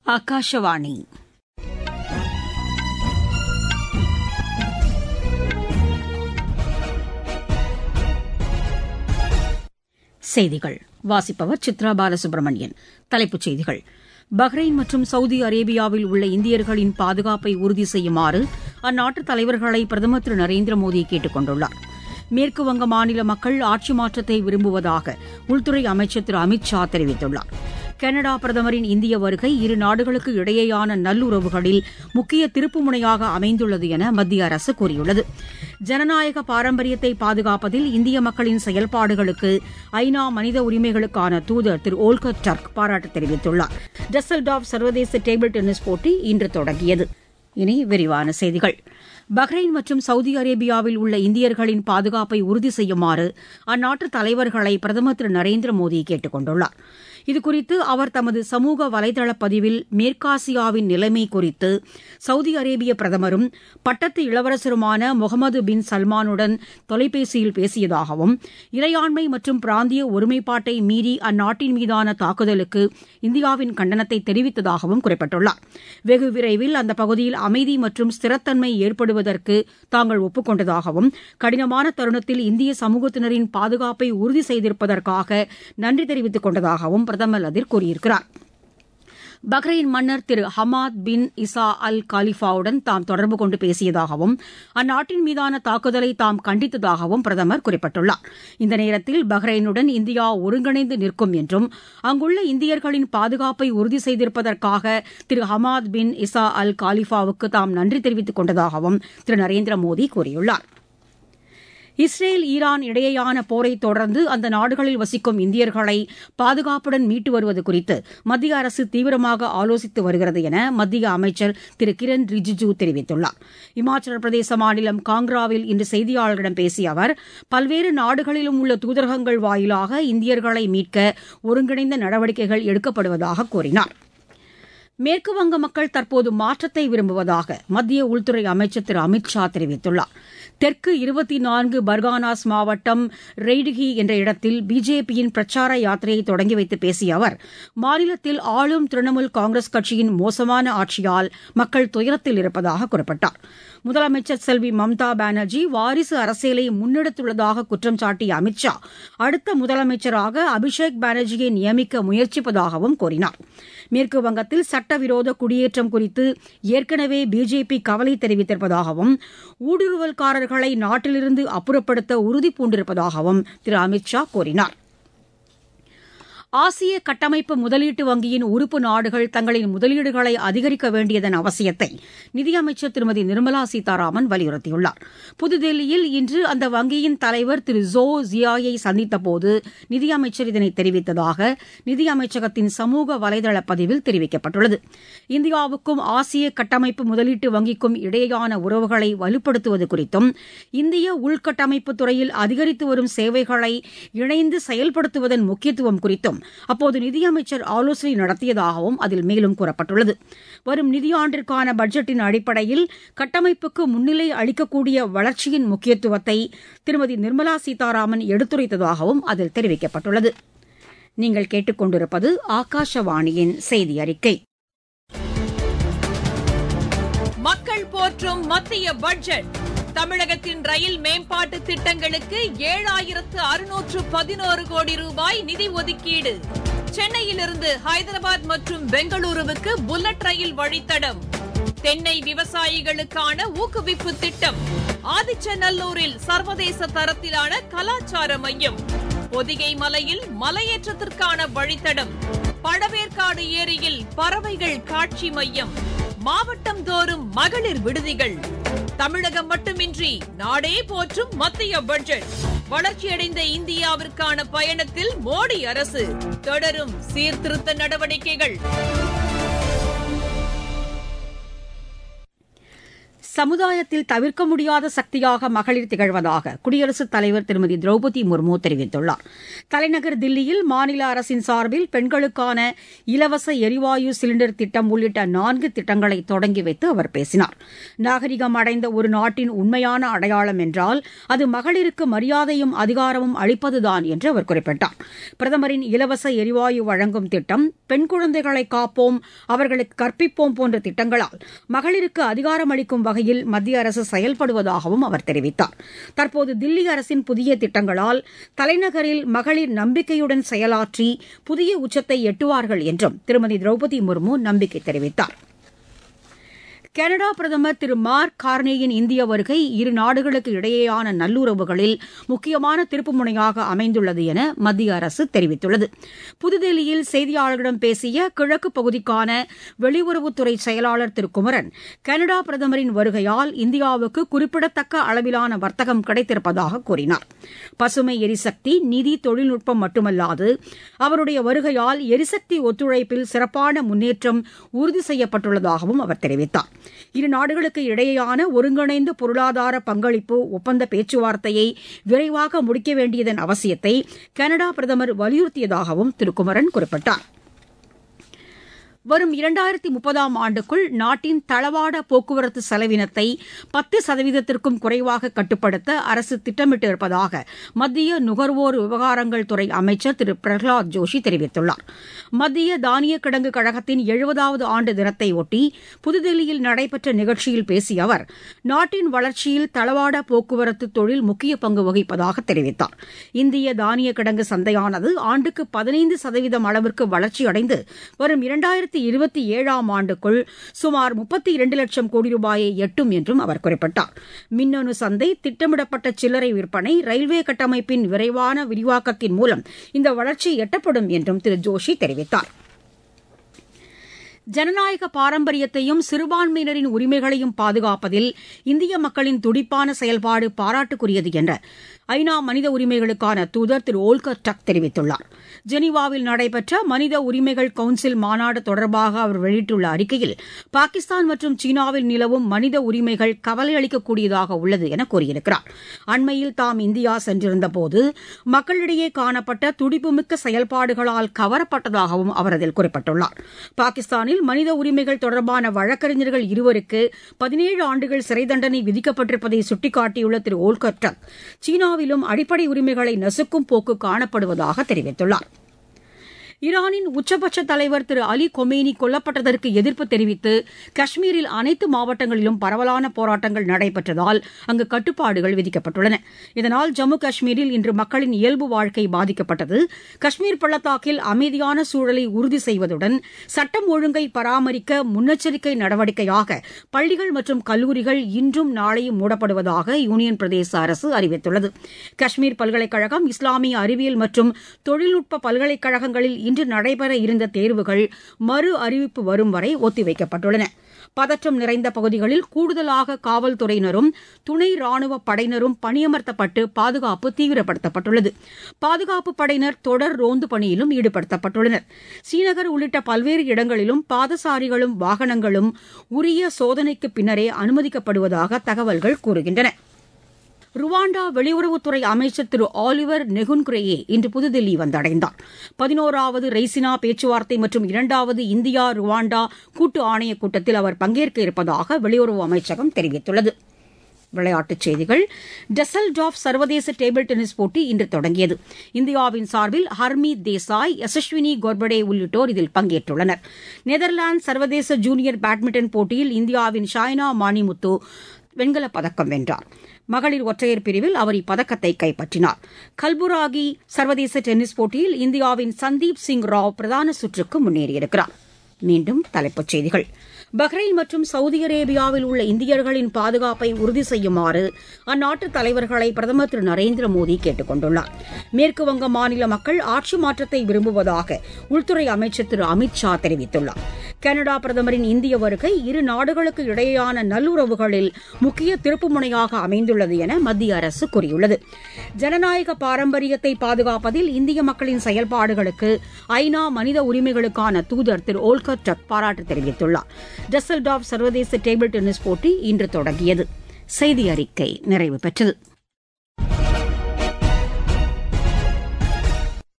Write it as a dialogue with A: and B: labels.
A: ஆகாஷவாணி. செய்திகள் வாசிப்பவர் சித்ரா பாலசுப்ரமணியன். தலைப்புச் செய்திகள்: பஹ்ரைன் மற்றும் சவுதி அரேபியாவில் உள்ள இந்தியர்களின் பாதுகாப்பை உறுதி செய்யுமாறு அந்நாட்டு தலைவர்களை பிரதமர் திரு நரேந்திர மோடி கேட்டுக் கொண்டுள்ளார். மேற்குவங்க மாநில மக்கள் ஆட்சி மாற்றத்தை விரும்புவதாக உள்துறை அமைச்சர் திரு அமித் ஷா தெரிவித்துள்ளார். கனடா பிரதமரின் இந்திய வருகை இரு நாடுகளுக்கு இடையேயான நல்லுறவுகளில் முக்கிய திருப்புமுனையாக அமைந்துள்ளது என மத்திய அரசு கூறியுள்ளது. ஜனநாயக பாரம்பரியத்தை பாதுகாப்பதில் இந்திய மக்களின் செயல்பாடுகளுக்கு ஐநா மனித உரிமைகளுக்கான தூதர் திரு ஓல்கர் டர்க் பாராட்டு தெரிவித்துள்ளார். டெசல்டார்ஃப் சர்வதேச டேபிள் டென்னிஸ் போட்டி இன்று தொடங்கியது. இனி விரிவான செய்திகள். பஹ்ரைன் மற்றும் சவுதி அரேபியாவில் உள்ள இந்தியர்களின் பாதுகாப்பை உறுதி செய்யுமாறு அந்நாட்டு தலைவர்களை பிரதமர் திரு நரேந்திர மோடி கேட்டுக் கொண்டுள்ளார். இதுகுறித்து அவர் தமது சமூக வலைதள பதிவில் மேற்காசியாவின் நிலைமை குறித்து சவுதி அரேபிய பிரதமரும் பட்டத்து இளவரசருமான முகமது பின் சல்மானுடன் தொலைபேசியில் பேசியதாகவும், இறையாண்மை மற்றும் பிராந்திய ஒருமைப்பாட்டை மீறி அந்நாட்டின் மீதான தாக்குதலுக்கு இந்தியாவின் கண்டனத்தை தெரிவித்ததாகவும் குறிப்பிட்டுள்ளார். வெகு விரைவில் அந்த பகுதியில் அமைதி மற்றும் ஸ்திரத்தன்மை ஏற்படுவதற்கு தாங்கள் ஒப்புக் கொண்டதாகவும், கடினமான தருணத்தில் இந்திய சமூகத்தினரின் பாதுகாப்பை உறுதி செய்திருப்பதற்காக நன்றி தெரிவித்துக் கொண்டதாகவும் பிரதமர் அதில் கூறியிருக்கிறார். பஹ்ரைன் மன்னர் திரு ஹமாத் பின் இசா அல் காலிஃபாவுடன் தாம் தொடர்பு கொண்டு பேசியதாகவும், அந்நாட்டின் மீதான தாக்குதலை தாம் கண்டித்ததாகவும் பிரதமர் குறிப்பிட்டுள்ளார். இந்த நேரத்தில் பஹ்ரைனுடன் இந்தியா ஒருங்கிணைந்து நிற்கும் என்றும், அங்குள்ள இந்தியர்களின் பாதுகாப்பை உறுதி செய்திருப்பதற்காக திரு ஹமாத் பின் இசா அல் காலிஃபாவுக்கு தாம் நன்றி தெரிவித்துக் கொண்டதாகவும் திரு நரேந்திர மோடி கூறியுள்ளார். இஸ்ரேல் ஈரான் இடையேயான போரை தொடர்ந்து அந்த நாடுகளில் வசிக்கும் இந்தியர்களை பாதுகாப்புடன் மீட்டு வருவது குறித்து மத்திய அரசு தீவிரமாக ஆலோசித்து வருகிறது என மத்திய அமைச்சர் திரு கிரண் ரிஜிஜூ தெரிவித்துள்ளார். இமாச்சல பிரதேச மாநிலம் காங்க்ராவில் இன்று செய்தியாளர்களிடம் பேசிய அவர், பல்வேறு நாடுகளிலும் உள்ள தூதரகங்கள் வாயிலாக இந்தியர்களை மீட்க ஒருங்கிணைந்த நடவடிக்கைகள் எடுக்கப்படுவதாக கூறினார். மேற்குவங்க மக்கள் தற்போது மாற்றத்தை விரும்புவதாக மத்திய உள்துறை அமைச்சர் திரு அமித் ஷா தெரிவித்துள்ளார். தெற்கு 24 பர்கானாஸ் மாவட்டம் ரெய்டுகி என்ற இடத்தில் பிஜேபியின் பிரச்சார யாத்திரையை தொடங்கி வைத்து பேசிய அவர், மாநிலத்தில் ஆளும் திரிணாமுல் காங்கிரஸ் கட்சியின் மோசமான ஆட்சியால் மக்கள் துயரத்தில் இருப்பதாக குறிப்பிட்டார். முதலமைச்சர் செல்வி மம்தா பானர்ஜி வாரிசு அரசியலை முன்னெடுத்துள்ளதாக குற்றம் சாட்டிய அமித் ஷா, அடுத்த முதலமைச்சராக அபிஷேக் பானர்ஜியை நியமிக்க முயற்சிப்பதாகவும் கூறினார். மேற்குவங்கத்தில் சட்டவிரோத குடியேற்றம் குறித்து ஏற்கனவே பிஜேபி கவலை தெரிவித்திருப்பதாகவும், ஊடுருவல்காரர்களை நாட்டிலிருந்து அப்புறப்படுத்த உறுதி பூண்டிருப்பதாகவும் திரு அமித் ஷா கூறினார். ஆசிய கட்டமைப்பு முதலீட்டு வங்கியின் உறுப்பு நாடுகள் தங்களின் முதலீடுகளை அதிகரிக்க வேண்டியதன் அவசியத்தை நிதியமைச்சர் திருமதி நிர்மலா சீதாராமன் வலியுறுத்தியுள்ளார். புதுதில்லியில் இன்று அந்த வங்கியின் தலைவர் திரு ஜோ ஜியாயை சந்தித்தபோது நிதியமைச்சர் இதனை தெரிவித்ததாக நிதியமைச்சகத்தின் சமூக வலைதள பதிவில் தெரிவிக்கப்பட்டுள்ளது. இந்தியாவுக்கும் ஆசிய கட்டமைப்பு முதலீட்டு வங்கிக்கும் இடையேயான உறவுகளை வலுப்படுத்துவது குறித்தும், இந்திய உள்கட்டமைப்பு துறையில் அதிகரித்து வரும் சேவைகளை இணைந்து செயல்படுத்துவதன் முக்கியத்துவம் குறித்தும் அப்போது நிதியமைச்சர் ஆலோசனை நடத்தியதாகவும் அதில் மேலும் கூறப்பட்டுள்ளது. வரும் நிதியாண்டிற்கான பட்ஜெட்டின் அடிப்படையில் கட்டமைப்புக்கு முன்னிலை அளிக்கக்கூடிய வளர்ச்சியின் முக்கியத்துவத்தை திருமதி நிர்மலா சீதாராமன் எடுத்துரைத்ததாகவும் அதில் தெரிவிக்கப்பட்டுள்ளது. நீங்கள் கேட்டுக்கொண்டிருப்பது ஆகாஷவாணியின் செய்தி அறிக்கை.
B: மக்கள் போற்றும் மத்திய பட்ஜெட். தமிழகத்தின் ரயில் மேம்பாட்டு திட்டங்களுக்கு 7611 கோடி ரூபாய் நிதி ஒதுக்கீடு. சென்னையிலிருந்து ஹைதராபாத் மற்றும் பெங்களூருவுக்கு புல்லட் ரயில் வழித்தடம். தென்னை விவசாயிகளுக்கான ஊக்குவிப்பு திட்டம். ஆதிச்சநல்லூரில் சர்வதேச தரத்திலான கலாச்சார மையம். பொதிகை மலையில் மலையேற்றத்திற்கான வழித்தடம். பழவேற்காடு ஏரியில் பறவைகள் காட்சி மையம். மாவட்டம் தோறும் மகளிர் விடுதிகள். தமிழகம் மட்டுமின்றி நாடே போற்றும் மத்திய பட்ஜெட். வளர்ச்சியடைந்த இந்தியாவிற்கான பயணத்தில் மோடி அரசு தொடரும் சீர்திருத்த நடவடிக்கைகள்.
A: சமுதாயத்தில் தவிர்க்க முடியாத சக்தியாக மகளிர் திகழ்வதாக குடியரசுத் தலைவர் திருமதி திரௌபதி முர்மு தெரிவித்துள்ளார். தலைநகர் தில்லியில் மாநில அரசின் சார்பில் பெண்களுக்கான இலவச எரிவாயு சிலிண்டர் திட்டம் உள்ளிட்ட 4 திட்டங்களை தொடங்கி வைத்து அவர் பேசினார். நாகரிகம் அடைந்த ஒரு நாட்டின் உண்மையான அடையாளம் என்றால் அது மகளிருக்கு மரியாதையும் அதிகாரமும் அளிப்பதுதான் என்று அவர் குறிப்பிட்டார். பிரதமரின் இலவச எரிவாயு வழங்கும் திட்டம், பெண் குழந்தைகளை காப்போம் அவர்களுக்கு கற்பிப்போம் போன்ற திட்டங்களால் மகளிருக்கு அதிகாரம் அளிக்கும் வகையில் மத்திய அரசு செயல்படுவதாகவும் அவர் தெரிவித்தார். தற்போது தில்லி அரசின் புதிய திட்டங்களால் தலைநகரில் மகளிர் நம்பிக்கையுடன் செயலாற்றி புதிய உச்சத்தை எட்டுவார்கள் என்றும் திருமதி திரௌபதி முர்மு நம்பிக்கை தெரிவித்தார். கனடா பிரதமர் திரு மார்க் கார்னேயின் இந்திய வருகை இரு நாடுகளுக்கு இடையேயான நல்லுறவுகளில் முக்கியமான திருப்புமுனையாக அமைந்துள்ளது என மத்திய அரசு தெரிவித்துள்ளது. புதுதில்லியில் செய்தியாளர்களிடம் பேசிய கிழக்கு பகுதிக்கான வெளியுறவுத்துறை செயலாளர் திரு குமரன், கனடா பிரதமரின் வருகையால் இந்தியாவுக்கு குறிப்பிடத்தக்க அளவிலான வர்த்தகம் கிடைத்திருப்பதாக கூறினார். பசுமை எரிசக்தி, நிதி, தொழில்நுட்பம் மட்டுமல்லாது அவருடைய வருகையால் எரிசக்தி ஒத்துழைப்பில் சிறப்பான முன்னேற்றம் உறுதி செய்யப்பட்டுள்ளதாகவும் அவர் தெரிவித்தார். இரு நாடுகளுக்கு இடையேயான ஒருங்கிணைந்த பொருளாதார பங்களிப்பு ஒப்பந்த பேச்சுவார்த்தையை விரைவாக முடிக்க வேண்டியதன் அவசியத்தை கனடா பிரதமர் வலியுறுத்தியதாகவும் திரு குமரன் குறிப்பிட்டார். வரும் 2030ஆம் ஆண்டுக்குள் நாட்டின் தளவாட போக்குவரத்து செலவினத்தை 10% குறைவாக கட்டுப்படுத்த அரசு திட்டமிட்டிருப்பதாக மத்திய நுகர்வோர் விவகாரங்கள் துறை அமைச்சர் திரு பிரகலாத் ஜோஷி தெரிவித்துள்ளார். மத்திய தானிய கிடங்கு கழகத்தின் 70வது ஆண்டு தினத்தையொட்டி புதுதில்லியில் நடைபெற்ற நிகழ்ச்சியில் பேசிய அவர், நாட்டின் வளர்ச்சியில் தளவாட போக்குவரத்து தொழில் முக்கிய பங்கு வகிப்பதாக தெரிவித்தார். இந்திய தானிய கிடங்கு சந்தையானது ஆண்டுக்கு 15% அளவிற்கு வளர்ச்சியடைந்து வரும் 2027ஆம் ஆண்டுக்குள் சுமார் 32 லட்சம் கோடி ரூபாயை எட்டும் என்றும் அவர் குறிப்பிட்டார். மின்னணு சந்தை, திட்டமிடப்பட்ட சில்லறை விற்பனை, ரயில்வே கட்டமைப்பின் விரைவான விரிவாக்கத்தின் மூலம் இந்த வளர்ச்சி எட்டப்படும் என்றும் திரு ஜோஷி தெரிவித்தார். ஜனநாயக பாரம்பரியத்தையும் சிறுபான்மையினரின் உரிமைகளையும் பாதுகாப்பதில் இந்திய மக்களின் துடிப்பான செயல்பாடு பாராட்டுக்குரியது என்ற ஐநா மனித உரிமைகளுக்கான தூதர் திரு ஓல்கர் டக் தெரிவித்துள்ளார். ஜெனீவாவில் நடைபெற்ற மனித உரிமைகள் கவுன்சில் மாநாடு தொடர்பாக அவர் வெளியிட்டுள்ள அறிக்கையில், பாகிஸ்தான் மற்றும் சீனாவில் நிலவும் மனித உரிமைகள் கவலை அளிக்கக்கூடியதாக உள்ளது என கூறியிருக்கிறார். அண்மையில் தாம் இந்தியா சென்றிருந்தபோது மக்களிடையே காணப்பட்ட துடிப்புமிக்க செயல்பாடுகளால் கவரப்பட்டதாகவும் அவர் அதில் குறிப்பிட்டுள்ளார். பாகிஸ்தானில் மனித உரிமைகள் தொடர்பான வழக்கறிஞர்கள் 2 17 ஆண்டுகள் சிறை தண்டனை விதிக்கப்பட்டிருப்பதை சுட்டிக்காட்டியுள்ள திரு ஓல்கர் டக், சீனாவிலும் அடிப்படை உரிமைகளை நசுக்கும் போக்கு காணப்படுவதாக தெரிவித்துள்ளார். ஈரானின் உச்சபட்ச தலைவர் திரு அலி கொமேனி கொல்லப்பட்டதற்கு எதிர்ப்பு தெரிவித்து காஷ்மீரில் அனைத்து மாவட்டங்களிலும் பரவலான போராட்டங்கள் நடைபெற்றதால் அங்கு கட்டுப்பாடுகள் விதிக்கப்பட்டுள்ளன. இதனால் ஜம்மு காஷ்மீரில் இன்று மக்களின் இயல்பு வாழ்க்கை பாதிக்கப்பட்டது. காஷ்மீர் பள்ளத்தாக்கில் அமைதியான சூழலை உறுதி செய்வதுடன் சட்டம் ஒழுங்கை பராமரிக்க முன்னெச்சரிக்கை நடவடிக்கையாக பள்ளிகள் மற்றும் கல்லூரிகள் இன்றும் நாளையும் மூடப்படுவதாக யூனியன் பிரதேச அரசு அறிவித்துள்ளது. காஷ்மீர் பல்கலைக்கழகம், இஸ்லாமிய அறிவியல் மற்றும் தொழில்நுட்ப பல்கலைக்கழகங்களில் இன்று நடைபெற இருந்த தேர்வுகள் மறு அறிவிப்பு வரும் வரை ஒத்திவைக்கப்பட்டுள்ளன. பதற்றம் நிறைந்த பகுதிகளில் கூடுதலாக காவல்துறையினரும் துணை ராணுவ படையினரும் பணியமர்த்தப்பட்டு பாதுகாப்பு தீவிரப்படுத்தப்பட்டுள்ளது. பாதுகாப்பு படையினர் தொடர் ரோந்து பணியிலும் ஈடுபடுத்தப்பட்டுள்ளனர். ஸ்ரீநகர் உள்ளிட்ட பல்வேறு இடங்களிலும் பாதசாரிகளும் வாகனங்களும் உரிய சோதனைக்கு பின்னரே அனுமதிக்கப்படுவதாக தகவல்கள் கூறுகின்றன. ருவாண்டா வெளியுறவுத்துறை அமைச்சர் திரு ஆலிவர் நெகுன்குரேயே இன்று புதுதில்லி வந்தடைந்தார். 11வது ரெய்சினா பேச்சுவார்த்தை மற்றும் 2வது இந்தியா ருவாண்டா கூட்டு ஆணையக் கூட்டத்தில் அவர் பங்கேற்க இருப்பதாக வெளியுறவு அமைச்சகம் தெரிவித்துள்ளது. விளையாட்டுச் செய்திகள். டெசல்டாஃப் சர்வதேச டேபிள் டென்னிஸ் போட்டி இன்று தொடங்கியது. இந்தியாவின் சார்பில் ஹர்மீத் தேசாய், யசஸ்வினி கோர்படே உள்ளிட்டோர் இதில் பங்கேற்றுள்ளனர். நெதர்லாந்து சர்வதேச ஜூனியர் பேட்மிண்டன் போட்டியில் இந்தியாவின் ஷாய்னா மானிமுத்து வெண்கலப் பதக்கம் வென்றார். மகளிர் ஒற்றையர் பிரிவில் அவர் இப்பதக்கத்தை கைப்பற்றினார். கல்புராகி சர்வதேச டென்னிஸ் போட்டியில் இந்தியாவின் சந்தீப் சிங் ராவ் பிரதான சுற்றுக்கு முன்னேறியிருக்கிறார். மீண்டும் தலைப்புச் செய்திகள். பஹ்ரைன் மற்றும் சவுதி அரேபியாவில் உள்ள இந்தியர்களின் பாதுகாப்பை உறுதி செய்யுமாறு அந்நாட்டு தலைவர்களை பிரதமர் திரு நரேந்திர மோடி கேட்டுக் கொண்டுள்ளார். மேற்குவங்க மாநில மக்கள் ஆட்சி மாற்றத்தை விரும்புவதாக உள்துறை அமைச்சர் திரு அமித் ஷா தெரிவித்துள்ளார். கனடா பிரதமரின் இந்திய வருகை இரு நாடுகளுக்கு இடையேயான நல்லுறவுகளில் முக்கிய திருப்புமுனையாக அமைந்துள்ளது என மத்திய அரசு கூறியுள்ளது. ஜனநாயக பாரம்பரியத்தை பாதுகாப்பதில் இந்திய மக்களின் செயல்பாடுகளுக்கு ஐநா மனித உரிமைகளுக்கான தூதர் திரு ஓல்கர் டக் பாராட்டு தெரிவித்துள்ளார். டெசல்டார்ஃப் சர்வதேச டேபிள் டென்னிஸ் போட்டி இன்று தொடங்கியது. செய்தி அறிக்கை நிறைவு பெற்றது.